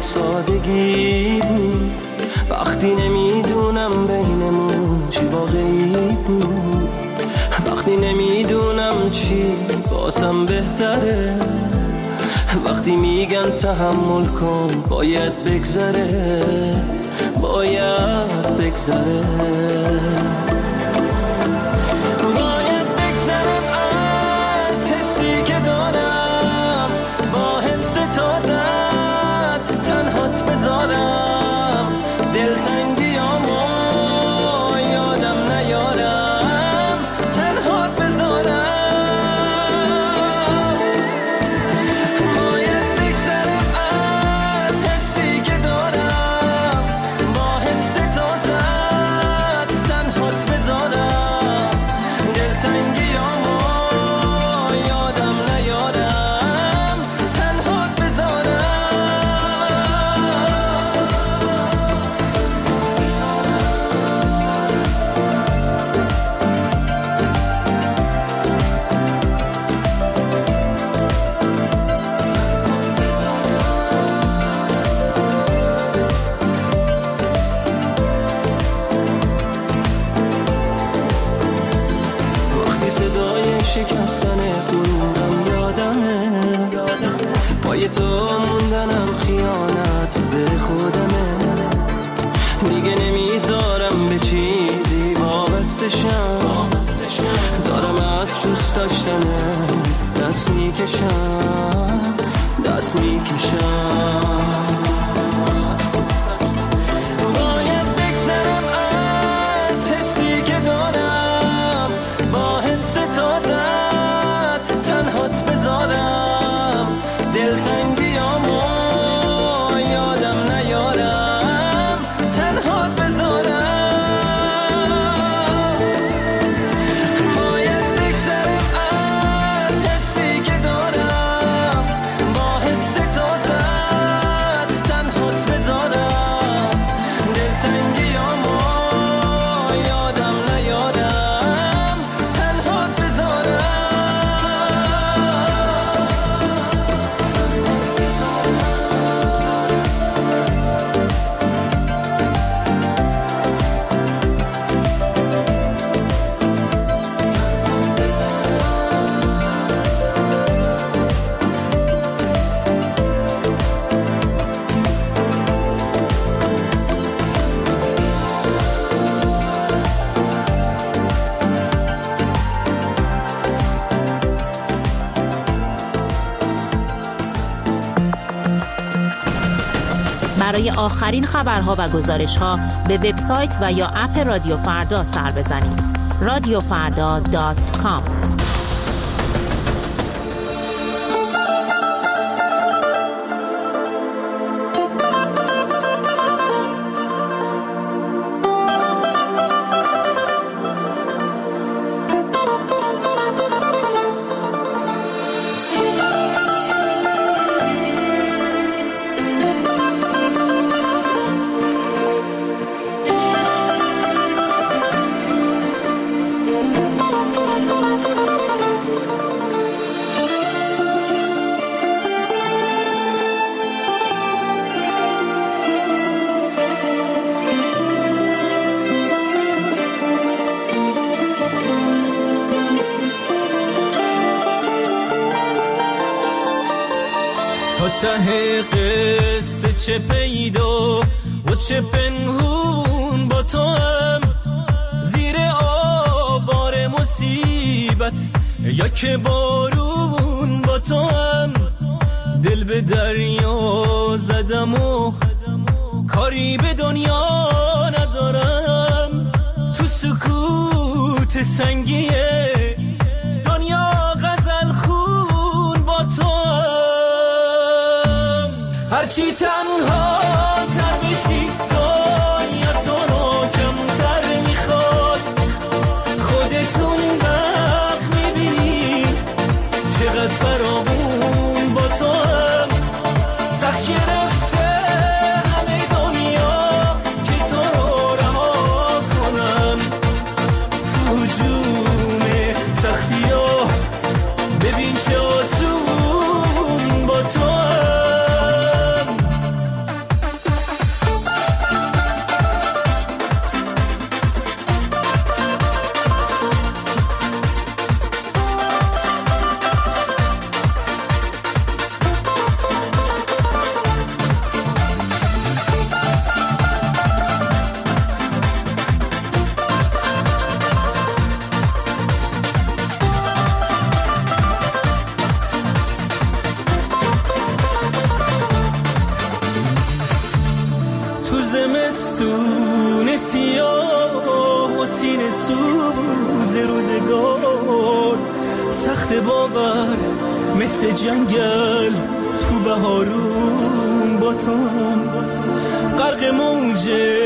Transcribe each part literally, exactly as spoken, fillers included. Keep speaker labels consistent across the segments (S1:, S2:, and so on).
S1: سادگی بود، وقتی نمیدونم بینمون چی واقعی بود، وقتی نمیدونم چی بازم بهتره، وقتی میگن تحمل کن باید بگذره، باید بگذره. دست میکشم دست میکشم باید بگذرم از حسی که دارم، با حس تازت تنهات بذارم، دلتنگیامو یادم نیارم، تنهات بذارم.
S2: برای آخرین خبرها و گزارش‌ها به وبسایت و یا اپ رادیو فردا سر بزنید. رادیو فردا دات کام.
S3: ته قصه چه پیدا و چه پنهون با تو هم، زیر آوار مصیبت یا که بارون با تو هم، دل به دریا زدم و کاری به دنیا ندارم، تو سکوت سنگیه دنیا غزل خون با تو هم، هرچی تنها تر بشی دنیا تو رو کمتر میخواد، خودتون وقت میبینی چقدر فراوون با تو هم، سخت گرفته همه دنیا که تو رو رها کنم، تو جون سختی ها ببین چه آسون با تو هم. زمستون سیاه و سینه سوز روزگار، سخت باور مثل جنگل تو بهارون با تام، غرق موج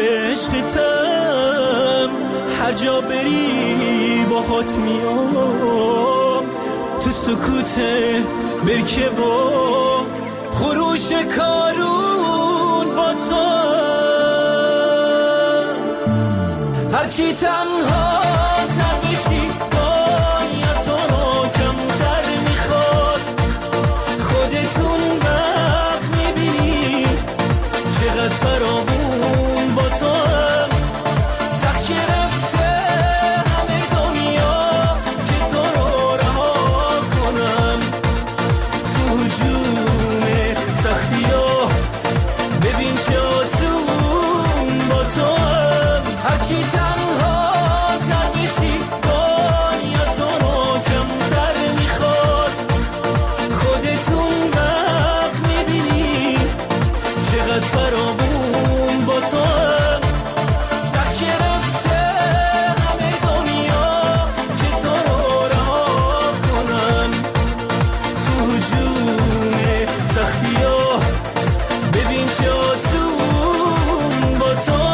S3: عشقتم، هر جا بری باهات میام، تو سکوت برکه و خروش کارون با تو. هرچی تنها تر بشی دنیا تو رو کمتر میخواد، خودتون وقت میبینی چقدر فراوون با تو. سخت گرفته همه دنیا که تو رو رها کنم، تو هجوم سختی ها ببین چه آسون با تو. هرچی تنها تر بشی دنیا تو رو کمتر میخواد، خودتون وقت میبینی چقدر فراوون با تو. سخت گرفته همه دنیا که تو رو رها کنن، تو هجوم سختی ها ببین چه آسون با تو.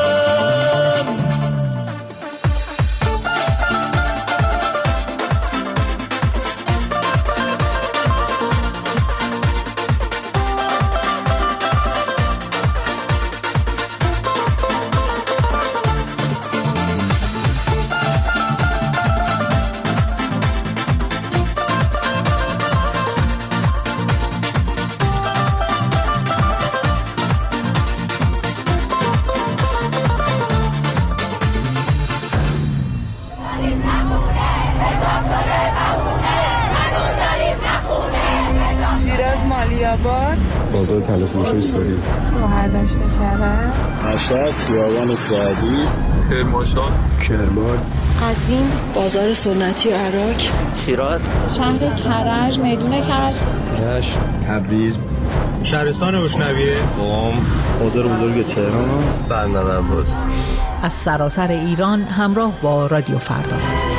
S4: بازار تلفروشی سوری،
S5: مهردشت کرد،
S4: مشهد، خیابان سعدی، کرمانشاه، کرمان،
S5: قزوین، بازار سنتی و عراق،
S6: شیراز،
S5: شهر کرج، میدون کرج،
S4: رشت، تبریز،
S7: شهرستان روشنویه،
S4: قم، بازار بزرگ تهران، بندر عباس.
S8: از سراسر ایران همراه با رادیو فردا.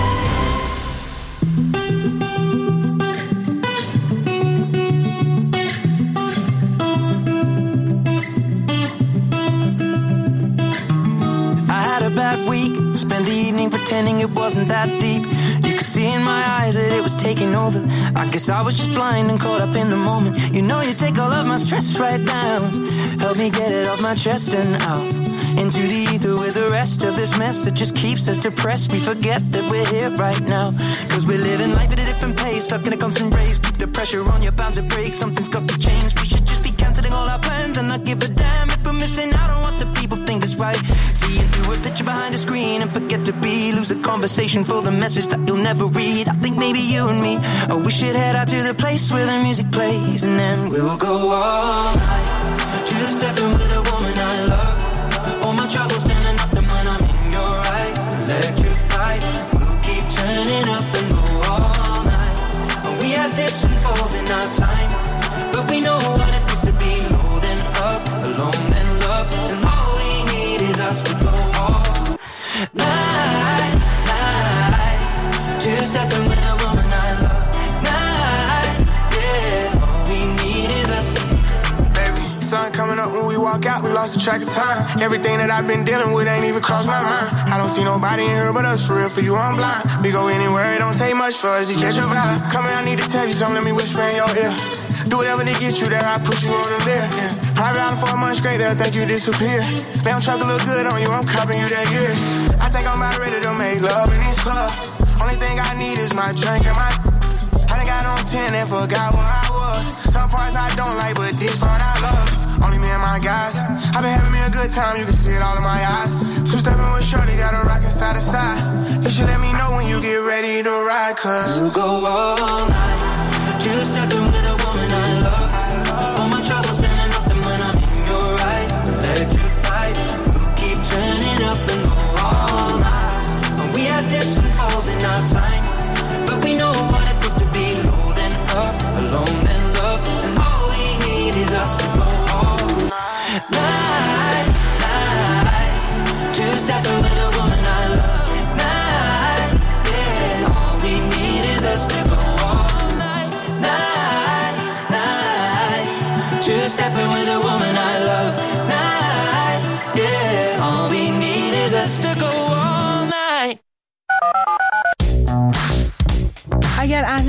S9: Spend the evening pretending it wasn't that deep. You could see in my eyes that it was taking over. I guess I was just blind and caught up in the moment. You know you take all of my stress right down. Help me get it off my chest and out into the ether with the rest of this mess that just keeps us depressed. We forget that we're here right now, cause we're living life at a different pace, stuck in a constant race. Keep the pressure on, you're bound to break. Something's got to change. We should just be cancelling all our plans and not give a damn if we're missing out on what the people think is right. Seeing through a picture behind a screen and forget to be, lose the conversation for the message that you'll never read. I think maybe you and me, oh, we should head out to the place where the music plays, and then we'll go all night, just stepping with a woman I love. All my troubles standing up and when I'm in your eyes, electrified. We'll keep turning up and go all night. And we had dips and falls in our time, but we know what it feels to be low then up, alone then love, and all we need is us to go all night, night. Just stepping with a woman I love. Night, yeah. All we need is us.
S10: Baby, sun coming up when we walk out, we lost the track of time. Everything that I've been dealing with ain't even crossed my mind. I don't see nobody in here but us, for real, for you I'm blind. We go anywhere, it don't take much for us to catch your vibe. Come here, I need to tell you something, let me whisper in your ear. Do whatever to get you there, I push you over there. Yeah. Private island for a month straight, they'll think you disappear. Damn truck look good on you, I'm copping you that years. I think I'm about ready to make love in this club. Only thing I need is my drink and my I done got on ten and forgot where I was. Some parts I don't like, but this part I love. Only me and my guys. I've been having me a good time, you can see it all in my eyes. Two-stepping with shorty, got a rockin' side to side. You should let me know when you get ready to ride, cause
S9: we'll go all night, just stepping with a woman I love. All my troubles standing up and when I'm in your eyes, electrified. We'll keep turning up and go all night. And we had dips and falls in our time, but we know what it feels to be low then up, alone then love, and all we need is us to go all night, night.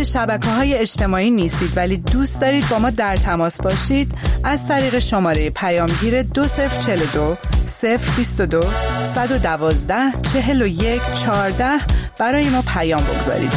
S6: شبکه‌های اجتماعی نیستید ولی دوست دارید با ما در تماس باشید، از طریق شماره پیامگیر دو صفر چهل و دو صفر بیست و دو صد و دوازده چهل و یک چهارده برای ما پیام بگذارید.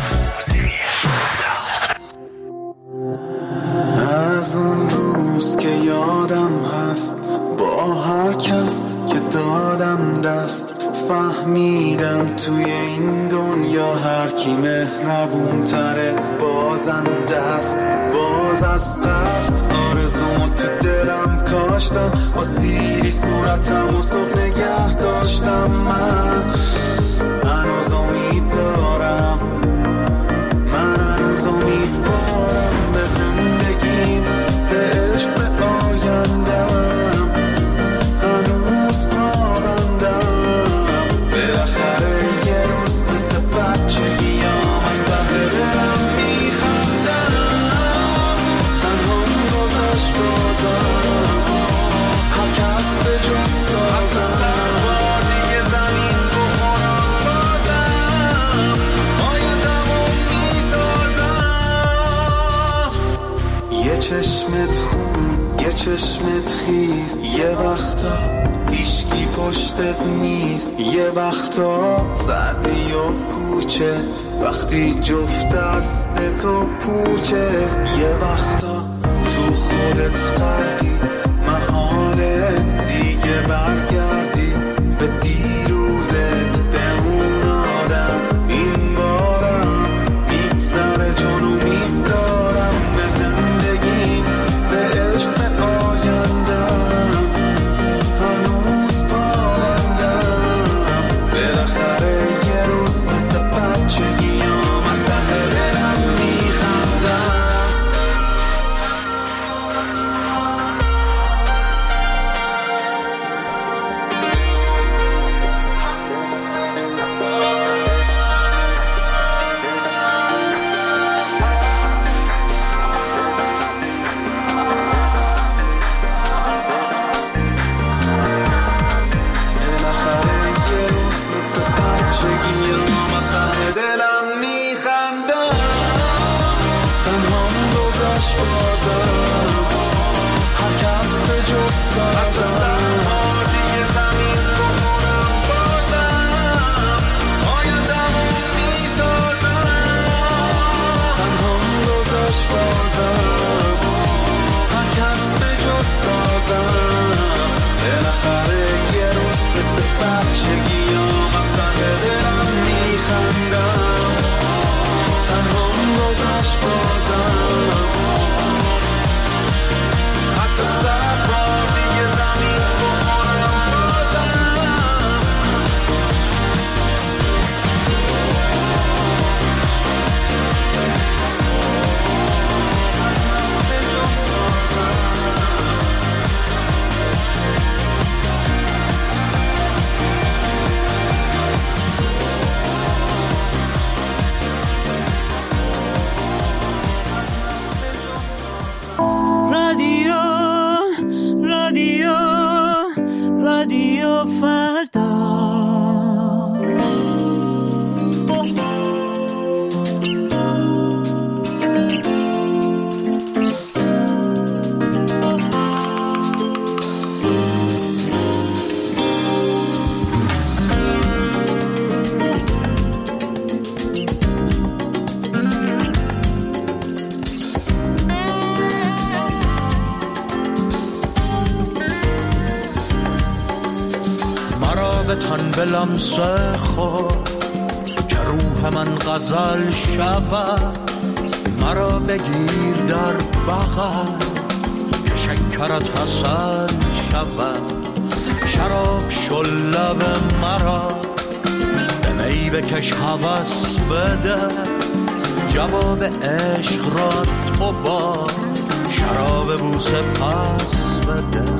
S3: از اون روز که یادم هست با هر کس که دادم دست، فهمیدم توی این دنیا هر کی مهربون تره بازنده است. باز از قصد آرزومو تو دلم کاشتم، با سیری صورتم و صبح نگه داشتم. من هنوز امید دارم، من هنوز امید دارم به زندگیم، به عشق، به آیندم. هنوز پابندم، بالاخره یه روز مثل بچگیام از ته دلم میخندم. تنها گذشت بازم، هر کس به جز سازم. دیگه زمین بخورم بازم، آیندمو میسازم. یه چشمت خون، یه چشمت خیز، یه وقتا هیچکی پشتت نیست. یه وقتا سردی و کوچه وقتی جفت دست تو پوچه. یه وقتا تو خودت غرقی، محاله دیگه برگردی به دیروزت، به اون آدم. این بارم میگذره چون امید دارم به زندگی، به عشق، به آیندم. هنوز پابندم، بالاخره یه روز مثل بچگیام از ته دلم میخندم.
S11: لمسه خود که روح من غزل شود، مرا بگیر در بغل که شکرت حسن شود. شراب شل لب مرا به می بکش هوس بده، جواب عشق را تو با شراب بوسه پس بده.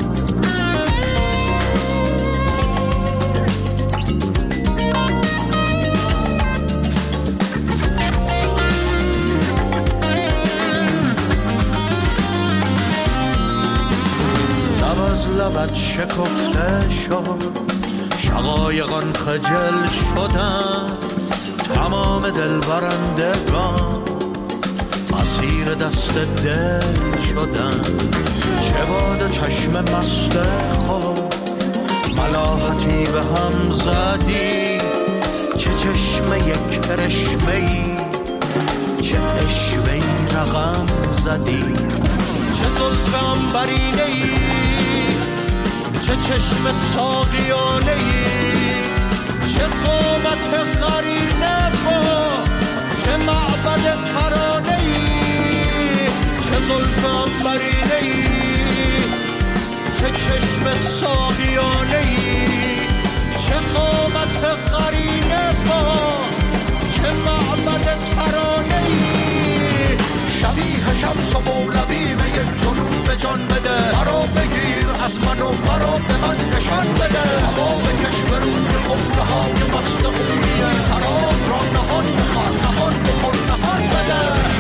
S11: لبت شکفته شد، شقایقان خجل شدن، تمام دل برندگان اسیر دست دل شدم. چه باد چشم مست خود ملاحتی به هم زدی، چه چشم یک کرشمه‌ای، چه اشوه‌ای رقم زدی. چه زلف عنبرینه‌ای، چه چشم ساقیانه‌ای، چه قامت قرینه با چه معبد ترانه‌ای. چه زلف عنبرینه‌ای، چه چشم ساقیانه‌ای، چه قامت قرینه با چه معبد ترانه‌ای. شبیه شمس و مولوی به یک جنون به جان بده، مرا بگیر از من و مرا به من نشان بده. هوا بکش به روی خمره های مست خونیه، شراب را نهان بخور نهان بخور نهان بده.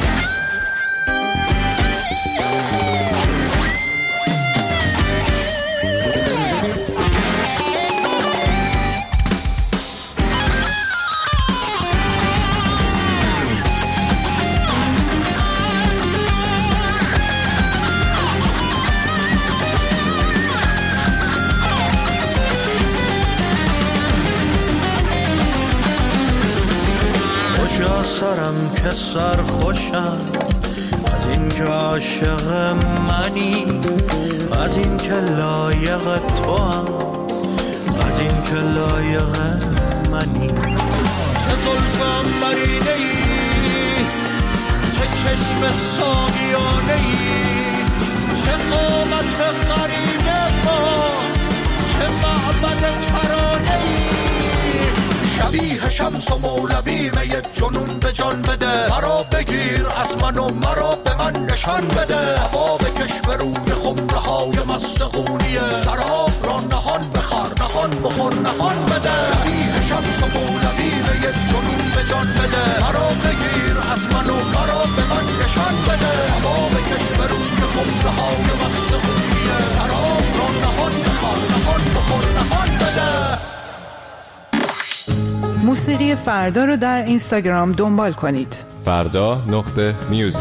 S11: سرم که سر خوشم از این که عاشق منی، از این که لایق تو هم، از این که لایق منی. چه زلف عنبرینه‌ای، چه چشم ساقیانه‌ای، چه قامت قرینه با چه معبد ترانه‌ای. شبیه شمس و مولوی به یک جنون به جان بده، مرا بگیر از من و مرا به من نشان بده. هوا بکش به روی خمره های مست خونیه، شراب را نهان بخور نهان بخور نهان بده. شبیه شمس و مولوی به یک جنون به جان بده، مرا بگیر از من و مرا به من نشان بده. هوا بکش به روی خمره های مست خونیه، شراب را نهان بخور نهان بخور نهان بده.
S6: موسیقی فردا رو در اینستاگرام دنبال کنید.
S12: فردا نقطه میوزیک.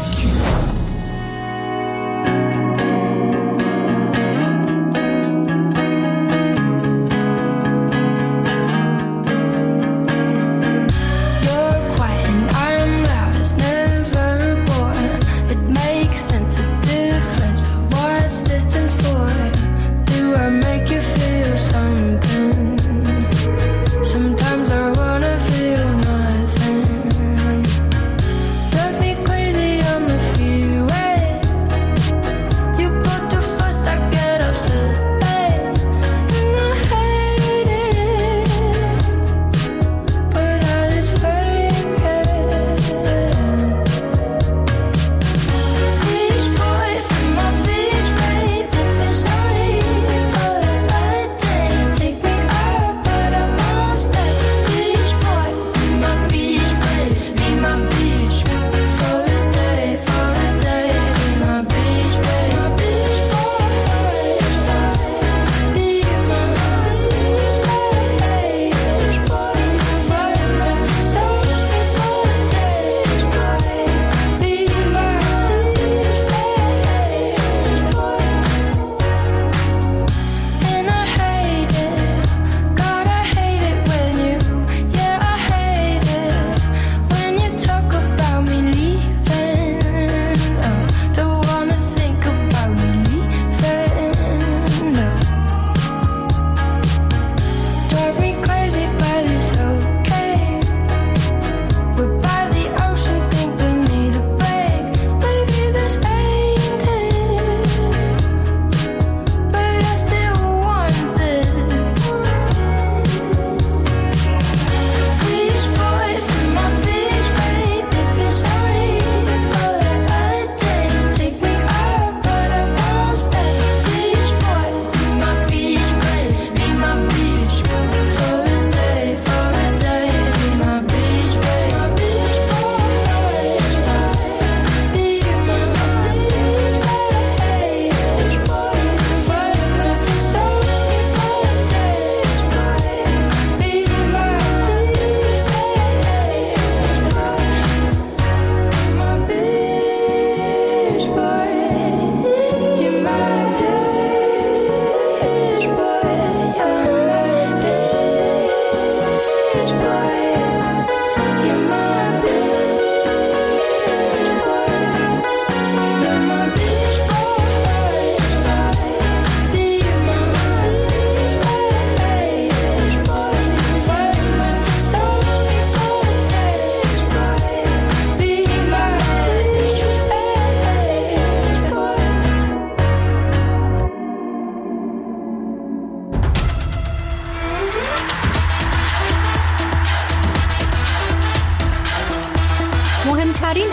S13: Drive me crazy on the freeway.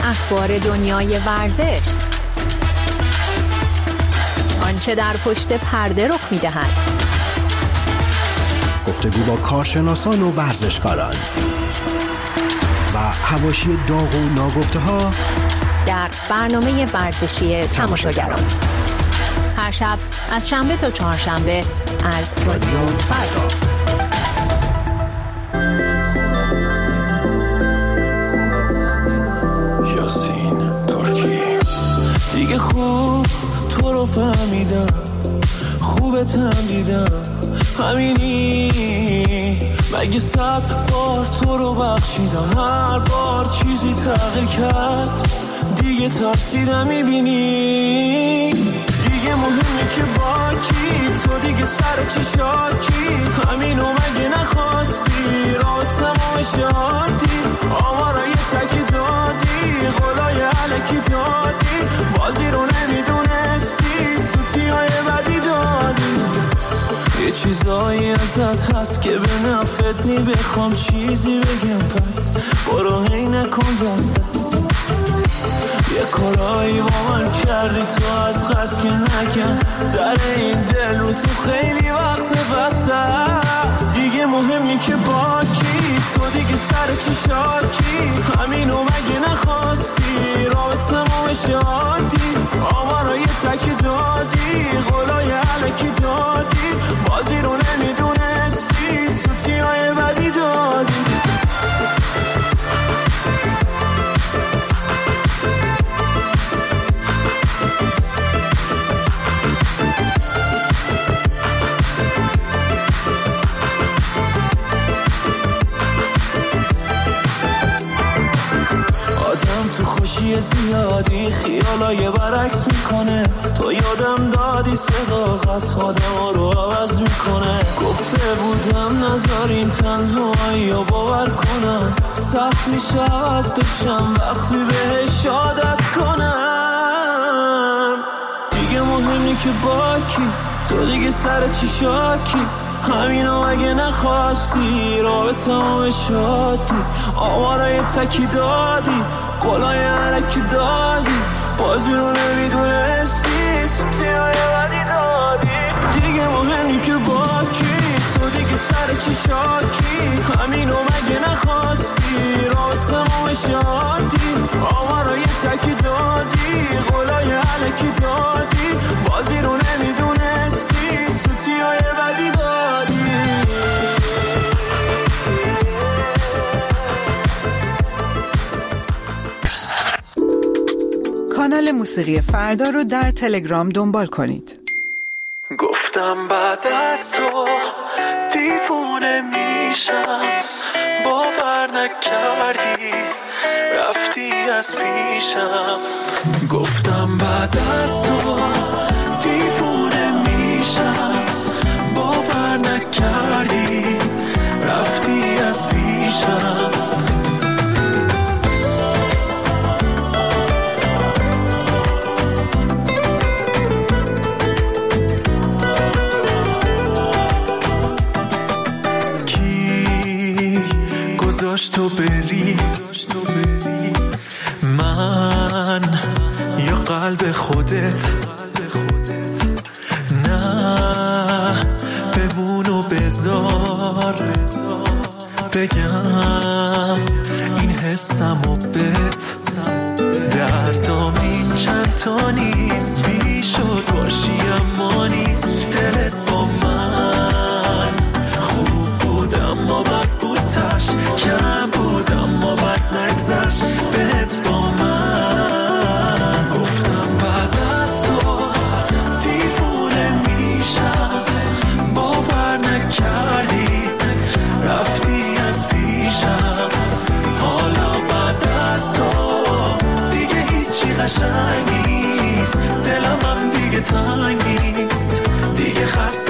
S13: اخبار دنیای ورزش، آنچه در پشت پرده رخ می‌دهد،
S14: گفتگو با کارشناسان و ورزشکاران و حواشی داغ و ناگفته‌ها
S13: در برنامه ورزشی تماشاگران، هر شب از شنبه تا چهارشنبه از رادیو فردا.
S3: یاسین ترکی. دیگه خوب تو رو فهمیدم، خوبتم دیدم، همینی مگه صد بار تو رو بخشیدم، هر بار چیزی تغییر کرد، دیگه ترسیدم میبینی، دیگه مهمه که با کی، تو دیگه سر چی شاکی، همینو مگه نخواستی، راه تمام شادی، آمارای تکی دادی، قولای علکی دادی، بازی رو نمیدونستی، سوتی های بدی دادی، یه چیزایی ازت هست که به نفت نی، بخوام چیزی بگم پس برو هی نکن دست دست، یه کارایی با من کردی تو از قصد که نکن، زر این دل رو تو خیلی وقت بسته است، دیگه مهمی که با کی، تو دیگه سر چی شاکی، همینو مگه نخواستی، راه تمام شادی، آمارای تکی دادی، قولای علکی دادی، بازی رو نمیدونستی، سوتی های بدی دادی. خوشی زیادی خیالای برعکس میکنه، تو یادم دادی صداقت آدم رو عوض میکنه، گفته بودم نذارین تنهایی رو باور کنم، سخت میشه عوض بشم وقتی بهش عادت کنم، دیگه مهمی که با کی، تو دیگه سر چی شاکی، همینو اگه نخواستی، راه تمام شادی، آمارای تکی دادی، قولای علکی دادی، بازی رو نمیدونستی، سوتی های بدی دادی، دیگه مهمی که با کی، تو دیگه سر چی شاکی، همینو مگه نخواستی، راه تمام شادی، آمارای تکی دادی، قولای علکی دادی، بازی رو نمیدونستی، سوتی های بدی دادی.
S6: کانال موسیقی فردا رو در تلگرام دنبال کنید.
S3: گفتم بعد از تو دیوونه میشم، باور نکردی رفتی از پیشم، گفتم بعد از تو دیوونه میشم، باور نکردی رفتی از پیشم، گذاشت تو بری، من یا قلب خودت، نه بمون و بذار بگم این حسم و بت، دردام این چند تا نیست، بی شد باشی اما نیست، دلت با من خوب بود اما بد بود، تش کم بود اما بد نگذشت بهت با من، گفتم بعد از تو دیوونه میشم، باور نکردی رفتی از پیشم، حالا بعد از تو دیگه هیچی قشنگ نیست، دلم هم دیگه تنگ نیست، دیگه خسته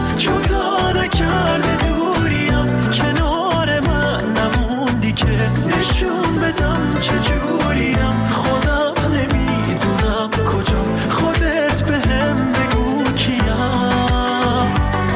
S3: جدا نکرده دوریم، کنار من نموندی که نشون بدم چجوریم. خودم نمیدونم کجام، خودت بهم بگو کیم.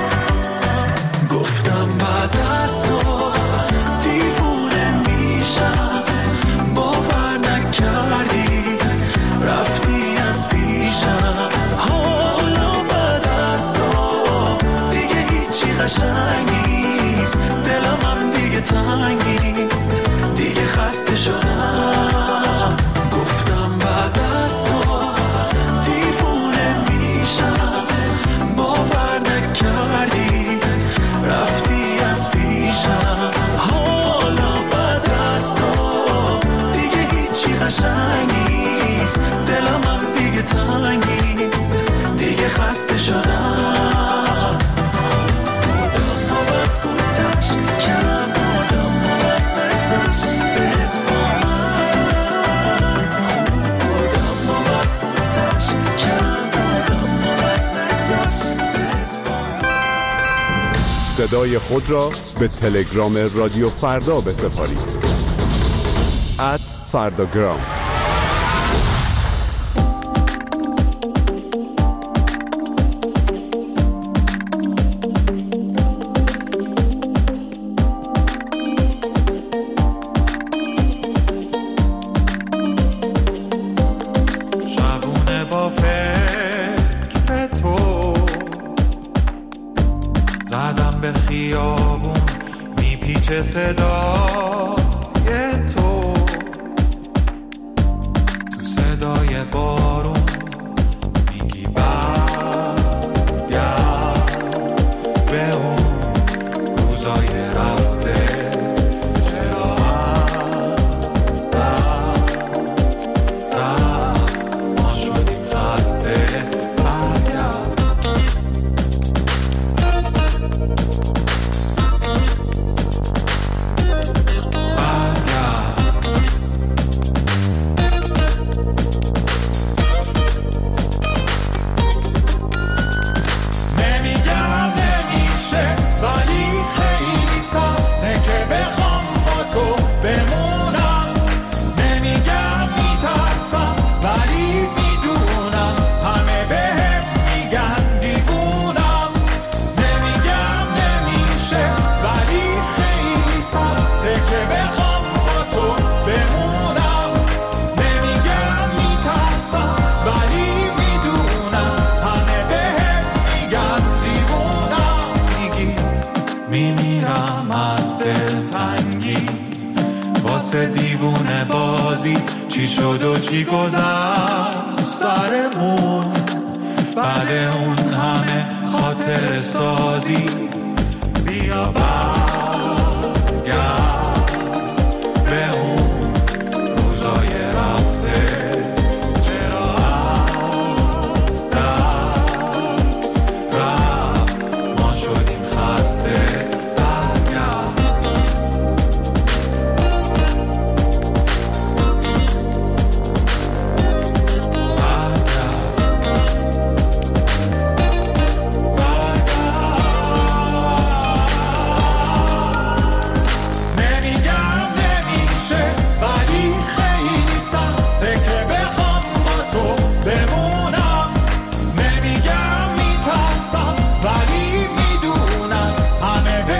S3: گفتم بعد از تو دیوونه میشم، باور نکردی رفتی از پیشم. حالا بعد از تو دیگه هیچی قشنگ نیست، دلم هم دیگه تنگ نیست، دیگه خسته شدم. گفتم بعد از تو دیوونه میشم، باور نکردی رفتی از پیشم. حالا بعد از تو دیگه هیچی قشنگ نیست، دلم هم دیگه تنگ نیست، دیگه خسته شدم. بودم نوبت بودش، کم بودم نوبت نگذاش بهت با من. خوب بودم نوبت بودش، کم بودم نوبت نگذاش بهت با من.
S12: صدای خود را به تلگرام رادیو فردا بسپارید. ات فرداگرام.
S3: شبونه با فکر تو زدم به خیابون، میپیچه صدای تو، تو صدای بارون میگی برگرد به اون روزای رفته. چرا از دست رفت ما شدیم خسته. برگرد واسه دیوونه بازی، چی شد و چی گذشت سرمون، بعد اون همه خاطر سازی. بیا برگرد به اون روزای رفته. چرا از دست رفت ما شدیم خسته. ولی میدونم همه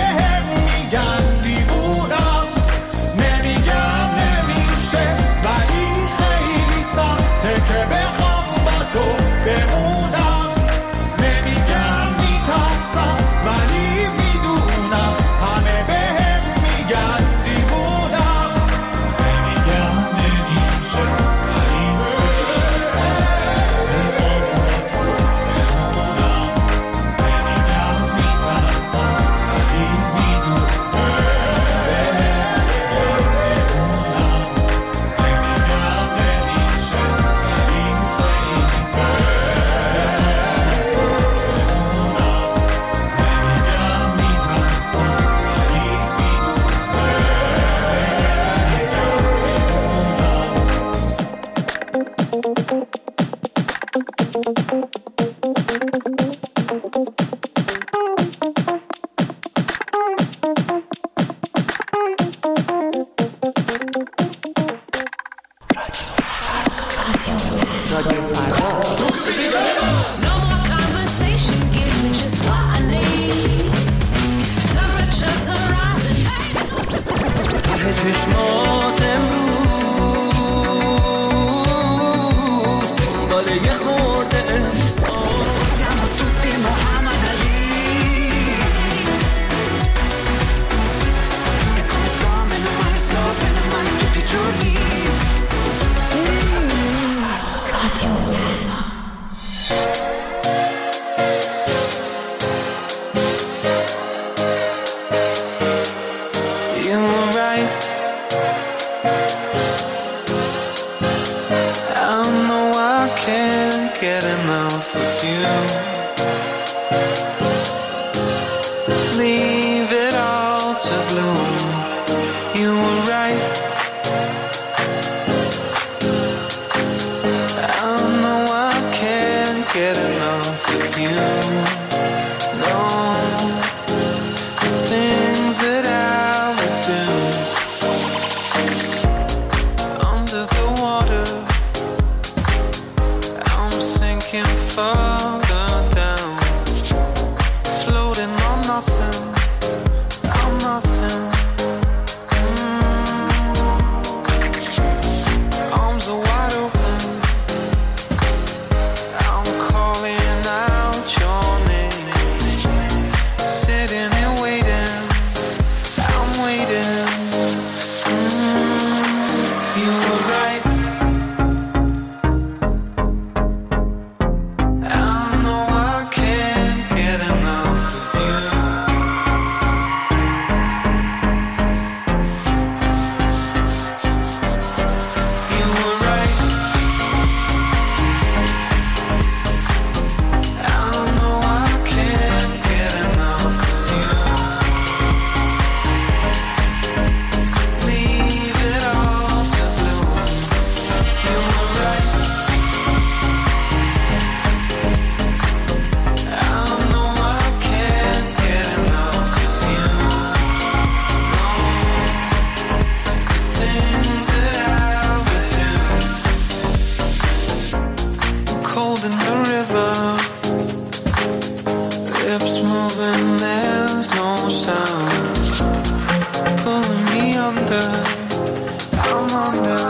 S3: when there's no sound, pulling me under, I'm under.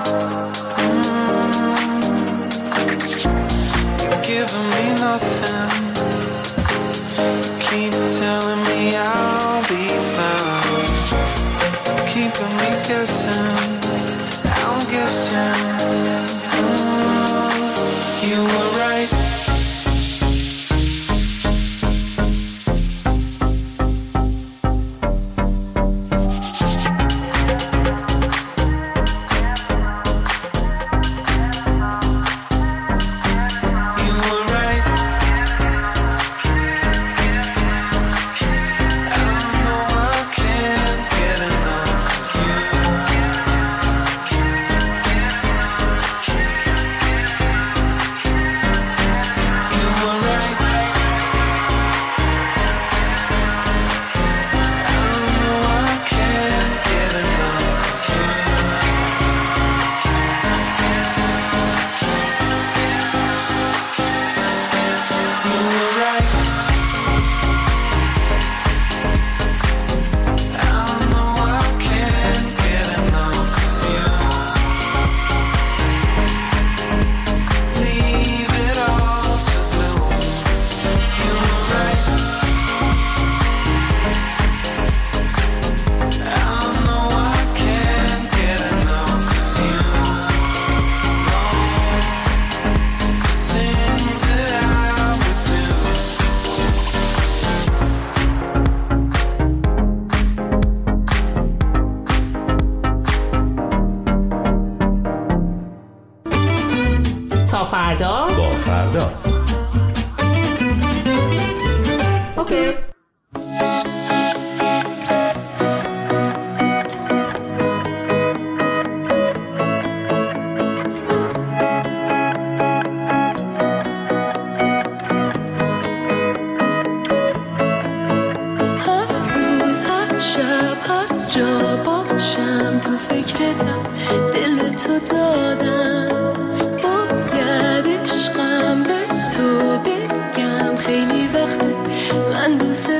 S3: Mm. You're giving me nothing, keep telling me I'll be found, keeping me guessing, I'm guessing. Mm. You were right.
S2: تا فردا
S14: با فردا.
S2: اوکی.
S1: جا باشم تو فکرتم، دل تو دادم، باید عشقم به تو بگم، خیلی وقته من دوست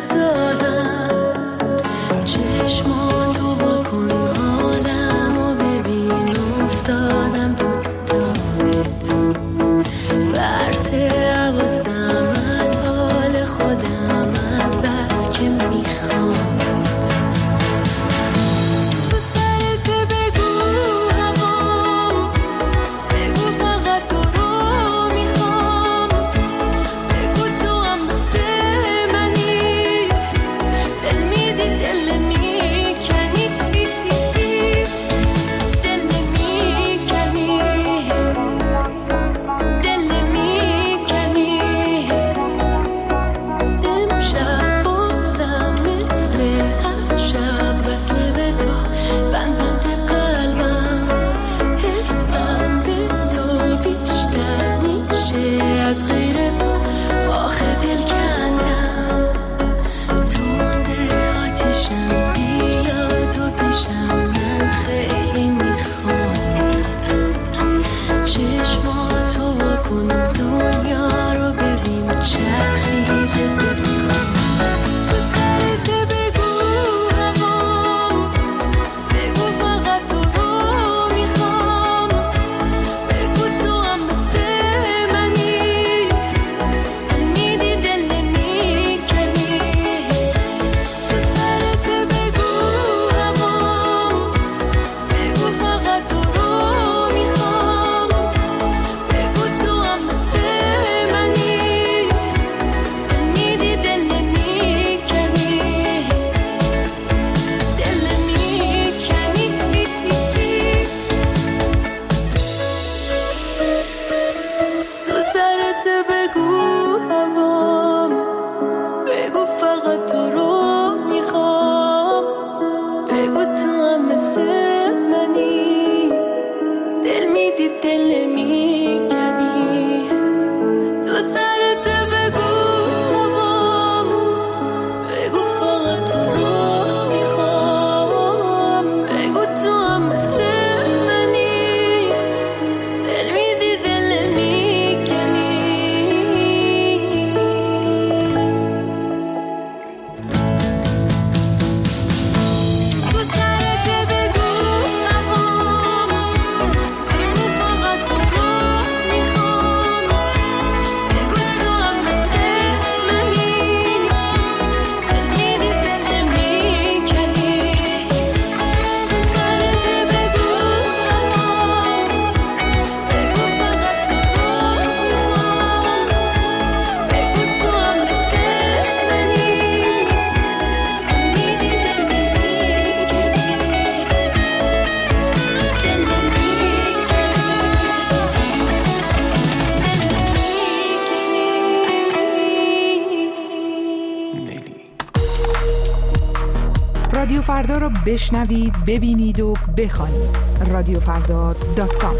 S15: رادیو فردا رو بشنوید، ببینید و بخوانید. رادیو فردا دات کام.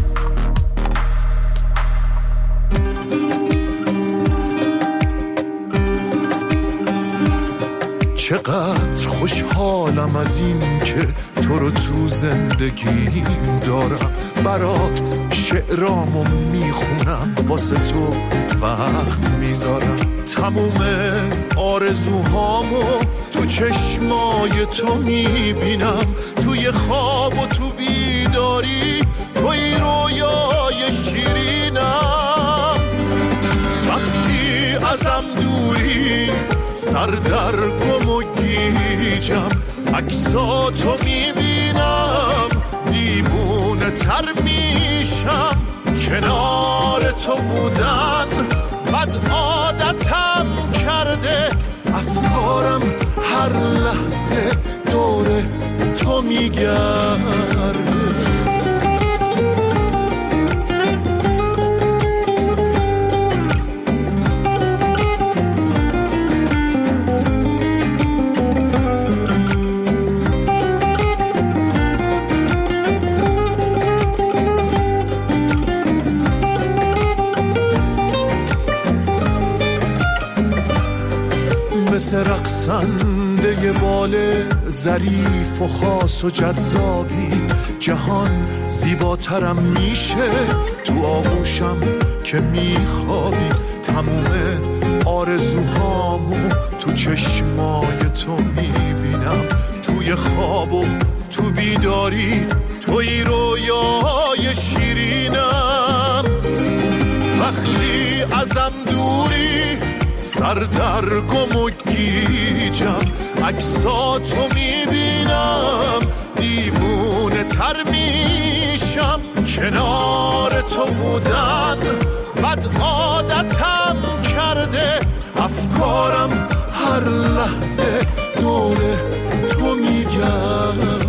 S16: چقدر خوشحالم از این که تو رو تو زندگیم دارم، برات شعرامو میخونم، واسه تو وقت میذارم، تموم آرزوهامو تو چشمای تو میبینم، توی خواب و تو بیداری توی رویای شیرینم. وقتی ازم دوری سر در گم و گیجم، عکساتو میبینم دیوونه تر میشم، کنار تو بودن بد عادتم کرده، افکارم هر لحظه دور تو میگرده. مثل رقصنده بال ظریف و خاص و جذابی، جهان زیباترم میشه تو آغوشم که میخوابی، تموم آرزوهامو تو چشمای تو میبینم، توی خواب و تو بیداری توی رویای شیرینم. وقتی ازم دوری سر در گم و گیجم، عکساتو میبینم دیوونه تر میشم، کنار تو بودن بد عادتم کرده، افکارم هر لحظه دور تو میگرده.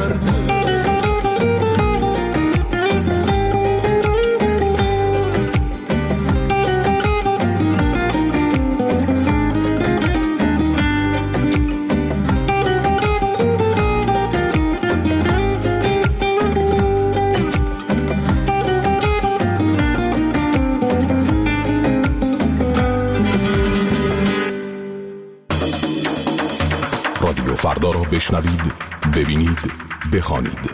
S17: رادیو فردا رو بشنوید، ببینید، بخوانید.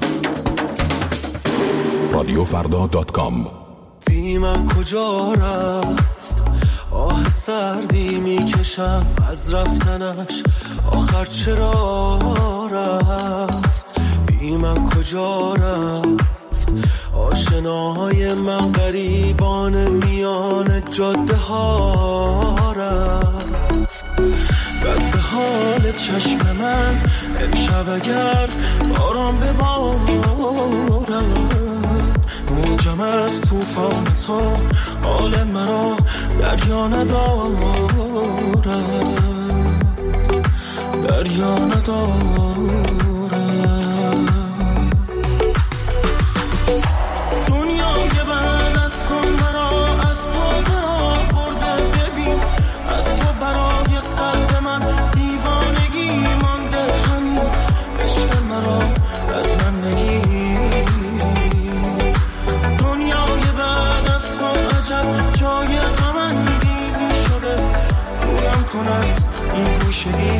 S17: رادیو فردا دات کام.
S3: بی من کجا رفت، آه سردی میکشم از رفتنش، آخر چرا رفت، بی من کجا رفت، آشناهای من غریبان میان جاده ها رفت. بد به حال چشم من امشب اگر باران ببارد، موجم از توفان تو حال مرا دریا ندارد، دریا ندارد. دنیای بعد از تو مرا از پا در آورده، ببین از تو برای قلب من دیوانگی مانده، همین عشق مرا از من نگیر. دنیای بعد از تو عجب جای غم انگیزی شده، دورم کن از این گوشگی.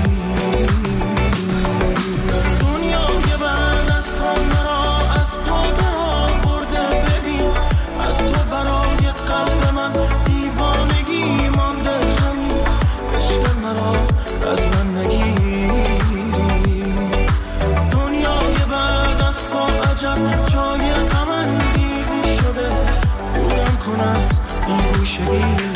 S3: دنیای بعد از تو مرا از پا در آورده، ببین از تو برای قلب من دیوانگی مانده، همین عشق مرا از من نگیر. دنیای بعد از تو عجب جای غم انگیزی شده، دورم کن از این گوشگی.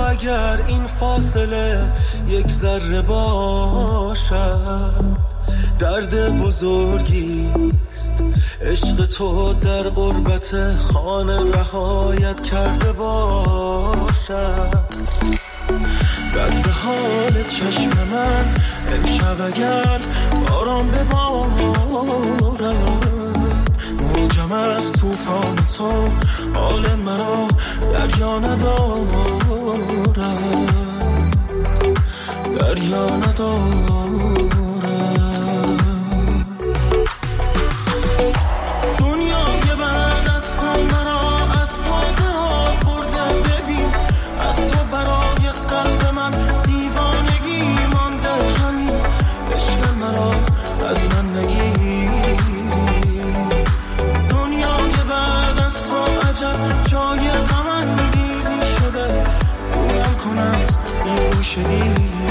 S3: اگر این فاصله یک ذره باشد، درد بزرگیست. عشق تو در غربت خانه رهایت کرده باشد. بد به حال چشم من امشب اگر باران ببارد، موجم از توفان تو حال مرا دریا ندارد، دریا ندارد. دنیای بعد از تو مرا از پاده آورده، ببین از تو برای قلب من دیوانگی مانده، همین عشق مرا از من نگیر. دنیای بعد از تو عجب جای غم انگیزی شده، گویم کن از این گوشگی.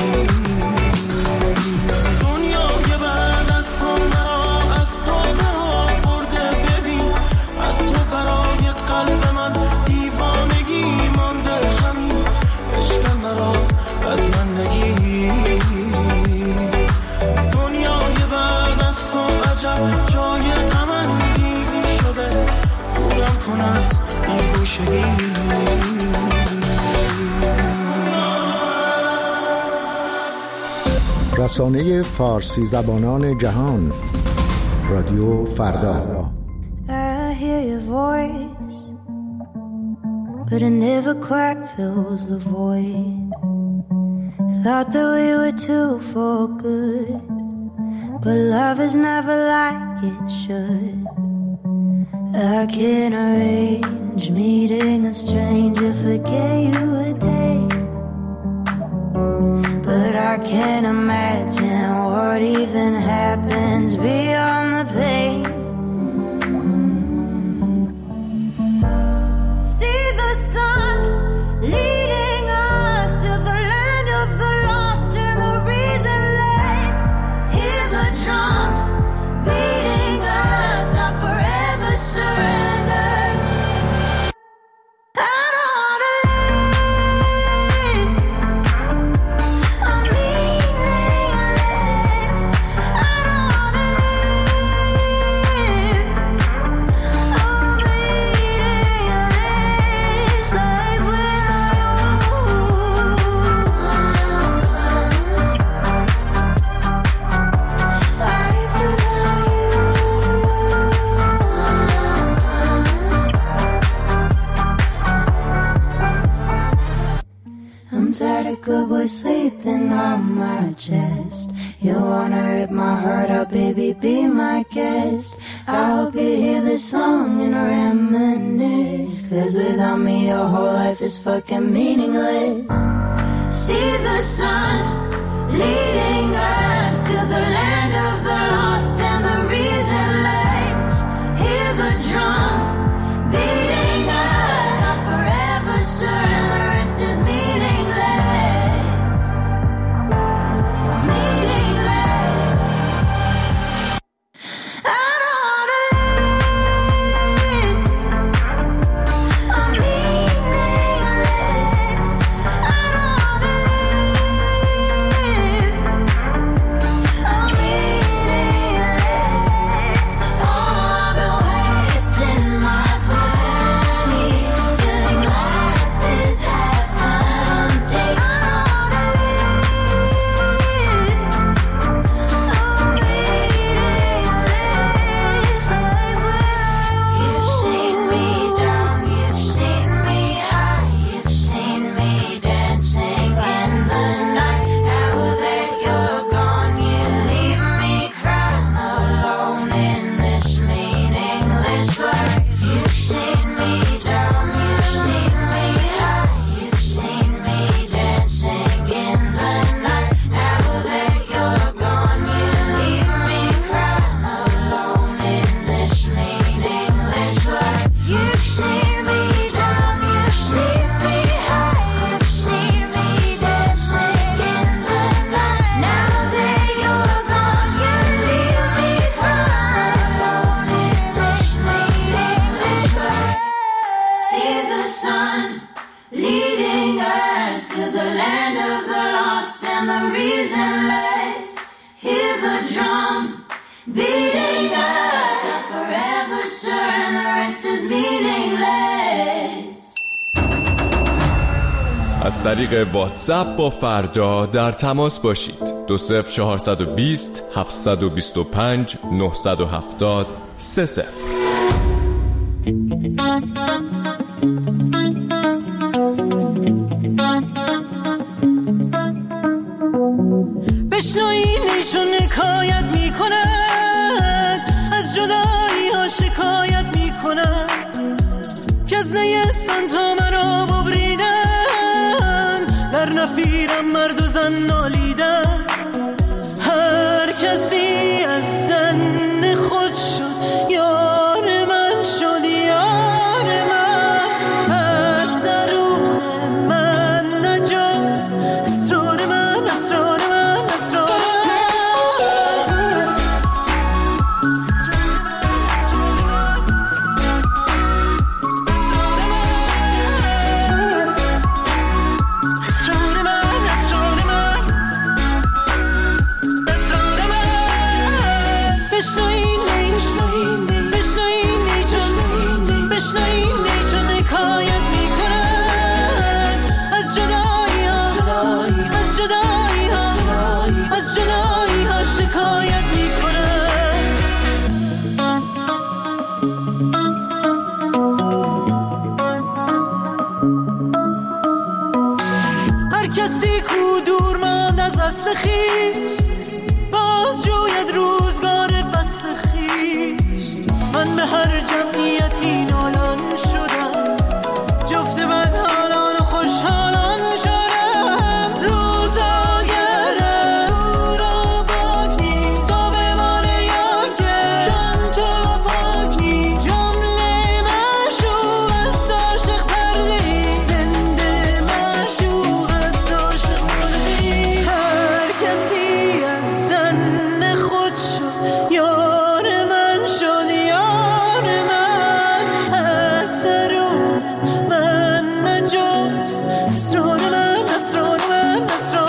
S3: دنیای بعد از تو مرا از پاده آورده، ببین از تو برای قلب من دیوانگی مانده، همین عشق مرا از من نگیر. دنیای بعد از تو عجب جای غم انگیزی شده، دورم کن از این گوشگی.
S14: رسانه فارسی زبانان جهان، رادیو فردا.
S18: I hear your voice, but it never quite fills the void. Thought that we were two for good, but love is never like it should. I can't arrange meeting a stranger, forget you a day, but I can't imagine what even happens beyond the pain. See the sun leading us to the land of the lost and the reasonless. Hear the drum beating us, I forever surrender. I don't wanna live a meaningless. I don't wanna live a meaningless life without you. Life without you. I'm tired of good boys sleeping on my chest. You wanna rip my heart out, baby, be my guest. I hope you hear this song and reminisce, 'cause without me your whole life is fucking meaningless. See the sun leading us to the land of the lost and the reasonless. Hear the drum beating us, I forever surrender. The rest is meaningless, meaningless. I don't wanna live a meaningless. I don't wanna live a meaningless. meaningless.
S19: از طریق واتساپ با فردا در تماس باشید. دو صفر چهارصد و بیست هفتصد و بیست و پنج نهصد و هفتاد سه صفر.
S1: بشنوین چون حکایت میکند، از جدایی ها شکایت میکند، که از نیستان تا مرا ببریدن، در نفیرم مرد و زن نالیدن. هر کسی از زن خود شد یار من شد، یار من از درون من نجاست، اسرار من اسرار من اسرار کسی کو دور ماند از اصل خویش، باز جوید روزگار بس خویش. من به هر جمعیتی نالان شدم، جفت بدحالان و خوشحالان شدم. روزاگرم او را باک نیست، صبح مانه یا که جان تو پاک نیست. جمله مشوق از عاشق پرده، زنده مشوق از عاشق پرده. هر کسی از زن خود شد یار من شد، یار من از درون من نجاست، اسرار من اسرار من اسرار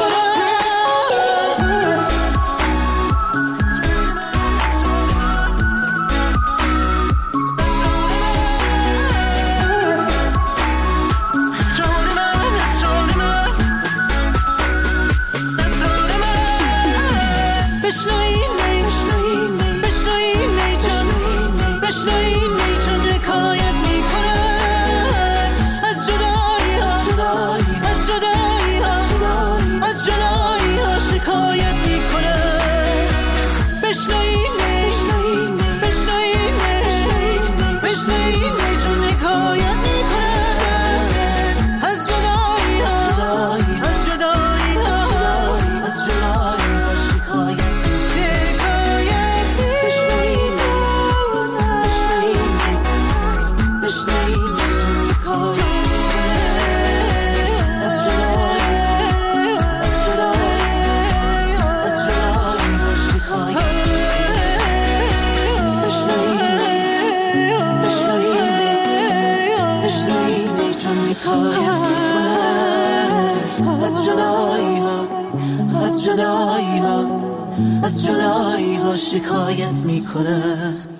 S1: از جدایی ها از جدایی ها از جدایی ها شکایت میکنه.